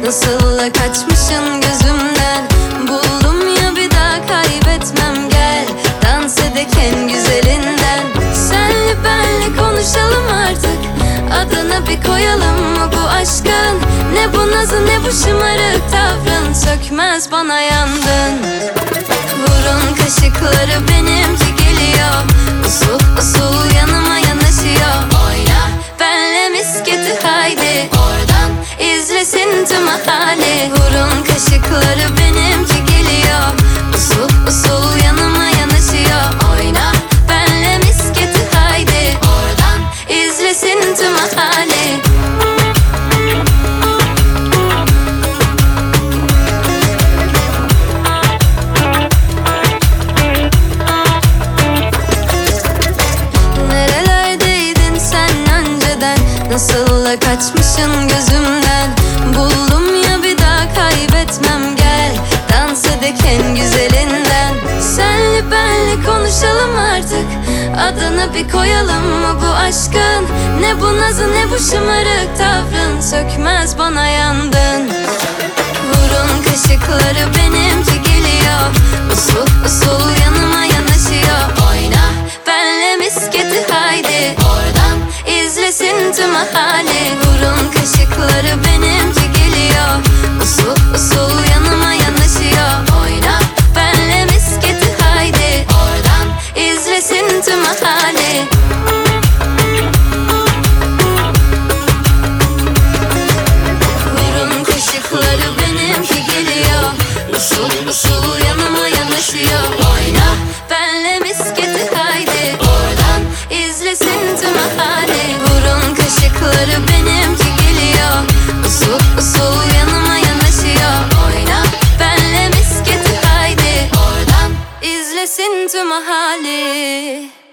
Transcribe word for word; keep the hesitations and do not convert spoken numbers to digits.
Nasıl da kaçmışın gözümden. Buldum ya bir daha kaybetmem, gel dans edek en güzelinden. Senle benle konuşalım artık, adına bir koyalım mı bu aşkın? Ne bu nazı ne bu şımarık tavrın, sökmez bana yandın. Burun kaşıkları benimki geliyor, usul usul yanıma yanaşıyor. Oyna benle misketi haydi, oradan izlesin tüm mahalle. Burun kaşıkları benimki geliyor, usul usul yanıma yanaşıyor. Oyna benle misketi haydi, oradan izlesin tüm mahalle. Nasıl da kaçmışın gözümden. Buldum ya bir daha kaybetmem, gel dans edek en güzelinden. Senle benle konuşalım artık, adını bir koyalım mı bu aşkın? Ne bu nazı ne bu şımarık tavrın, sökmez bana yandın. Burun kaşıkları benimki geliyor, usul usul yanıma yanaşıyor. Oyna benle misketi haydi, oradan izlesin tüm mahalle. Burun kaşıkları benimki geliyor, usul usul yanıma yanaşıyor. Oyna benle misketi haydi, oradan izlesin tüm mahalle. Burun kaşıkları benimki geliyor, usul usul yanıma yanaşıyor. Oyna benle misketi haydi, oradan izlesin tüm mahalle. Burun kaşıkları benimki geliyor, usul usul yanıma yanaşıyor. Oyna benle misketi haydi, oradan izlesin tüm mahalle.